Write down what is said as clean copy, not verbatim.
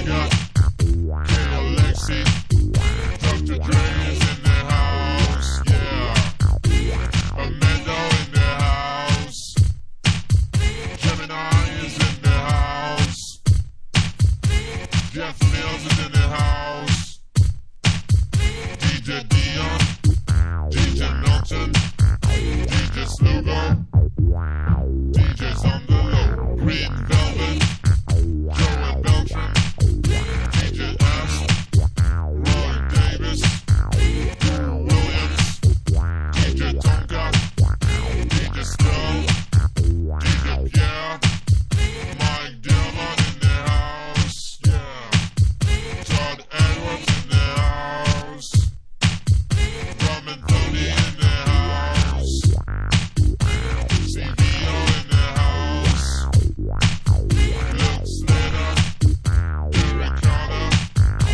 Omega, KLXC, Dr. Dre is in the house, yeah. Amanda in the house, Gemini is in the house, Jeff Mills is in the house, DJ Dion, DJ Milton, DJ Slugo, DJ's on the